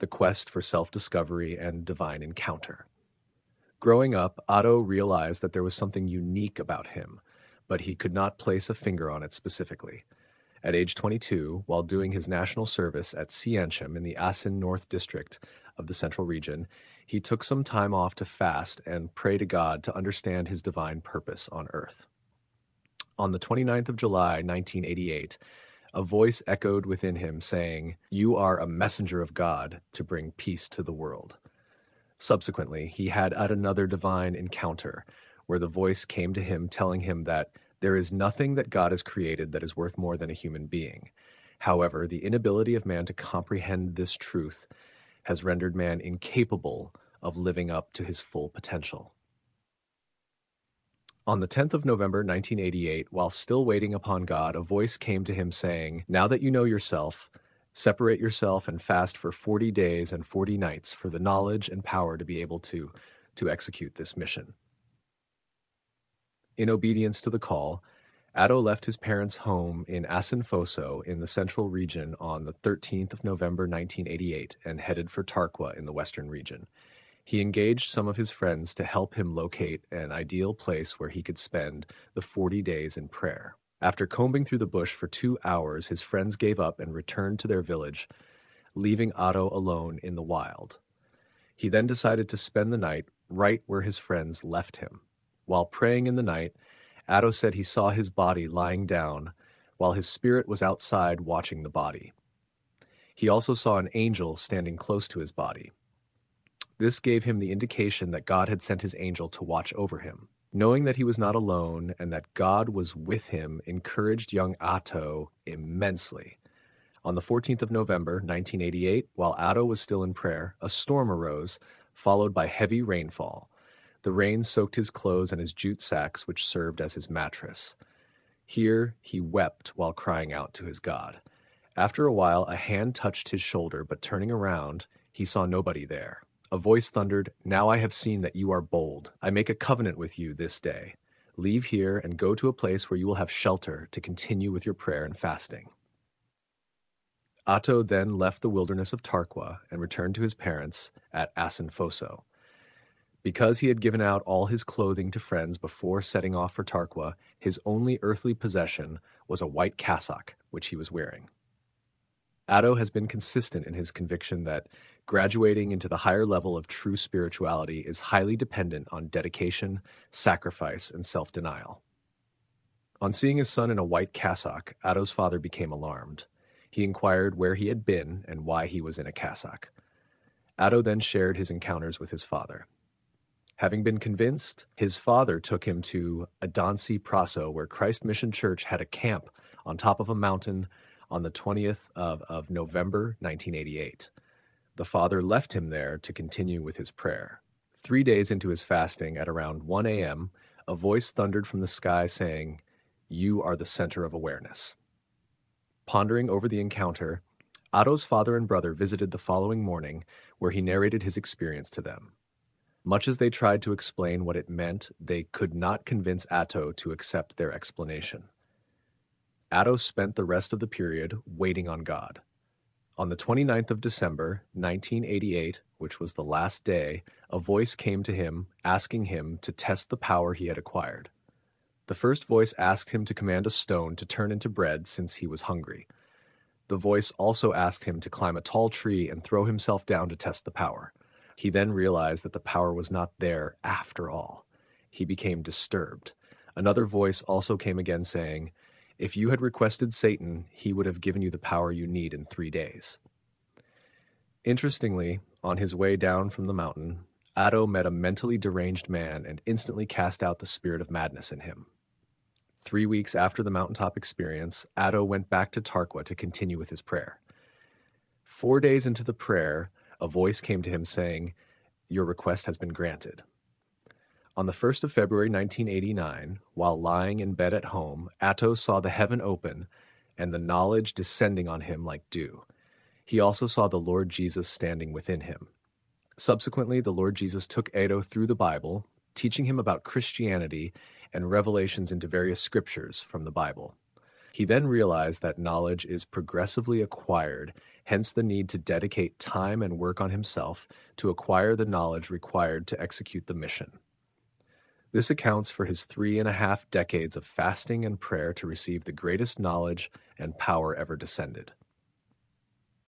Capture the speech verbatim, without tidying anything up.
the quest for self-discovery and divine encounter. Growing up, Otto realized that there was something unique about him, but he could not place a finger on it specifically. At age twenty-two, while doing his national service at Sientiem in the Asin North District of the Central Region, he took some time off to fast and pray to God to understand his divine purpose on earth. On the twenty-ninth of July, nineteen eighty-eight, a voice echoed within him saying, "You are a messenger of God to bring peace to the world." Subsequently, he had at another divine encounter where the voice came to him telling him that there is nothing that God has created that is worth more than a human being. However, the inability of man to comprehend this truth has rendered man incapable of living up to his full potential. On the tenth of November, nineteen eighty-eight, while still waiting upon God, a voice came to him saying, "Now that you know yourself, separate yourself and fast for forty days and forty nights for the knowledge and power to be able to, to execute this mission." In obedience to the call, Atto left his parents' home in Asinfosso in the Central Region on the thirteenth of November, nineteen eighty-eight, and headed for Tarqua in the Western Region. He engaged some of his friends to help him locate an ideal place where he could spend the forty days in prayer. After combing through the bush for two hours, his friends gave up and returned to their village, leaving Otto alone in the wild. He then decided to spend the night right where his friends left him. While praying in the night, Atto said he saw his body lying down, while his spirit was outside watching the body. He also saw an angel standing close to his body. This gave him the indication that God had sent his angel to watch over him. Knowing that he was not alone and that God was with him encouraged young Atto immensely. On the fourteenth of November, nineteen eighty-eight, while Atto was still in prayer, a storm arose, followed by heavy rainfall. The rain soaked his clothes and his jute sacks, which served as his mattress. Here he wept while crying out to his God. After a while, a hand touched his shoulder, but turning around, he saw nobody there. A voice thundered, "Now I have seen that you are bold. I make a covenant with you this day. Leave here and go to a place where you will have shelter to continue with your prayer and fasting." Atto then left the wilderness of Tarqua and returned to his parents at Asinfosso. Because he had given out all his clothing to friends before setting off for Tarqua, his only earthly possession was a white cassock, which he was wearing. Atto has been consistent in his conviction that graduating into the higher level of true spirituality is highly dependent on dedication, sacrifice, and self-denial. On seeing his son in a white cassock, Atto's father became alarmed. He inquired where he had been and why he was in a cassock. Atto then shared his encounters with his father. Having been convinced, his father took him to Adansi Praso, where Christ Mission Church had a camp on top of a mountain on the twentieth of, of November, nineteen eighty-eight. The father left him there to continue with his prayer. Three days into his fasting, at around one a m, a voice thundered from the sky saying, "You are the center of awareness." Pondering over the encounter, Atto's father and brother visited the following morning, where he narrated his experience to them. Much as they tried to explain what it meant, they could not convince Atto to accept their explanation. Atto spent the rest of the period waiting on God. On the twenty-ninth of December, nineteen eighty-eight, which was the last day, a voice came to him, asking him to test the power he had acquired. The first voice asked him to command a stone to turn into bread since he was hungry. The voice also asked him to climb a tall tree and throw himself down to test the power. He then realized that the power was not there after all. He became disturbed. Another voice also came again saying, "If you had requested Satan, he would have given you the power you need in three days." Interestingly, on his way down from the mountain, Atto met a mentally deranged man and instantly cast out the spirit of madness in him. Three weeks after the mountaintop experience, Atto went back to Tarqua to continue with his prayer. Four days into the prayer, a voice came to him saying, "Your request has been granted." On the first of February nineteen eighty-nine, while lying in bed at home, Atto saw the heaven open and the knowledge descending on him like dew. He also saw the Lord Jesus standing within him. Subsequently, the Lord Jesus took Atto through the Bible, teaching him about Christianity and revelations into various scriptures from the Bible. He then realized that knowledge is progressively acquired, hence the need to dedicate time and work on himself to acquire the knowledge required to execute the mission. This accounts for his three and a half decades of fasting and prayer to receive the greatest knowledge and power ever descended.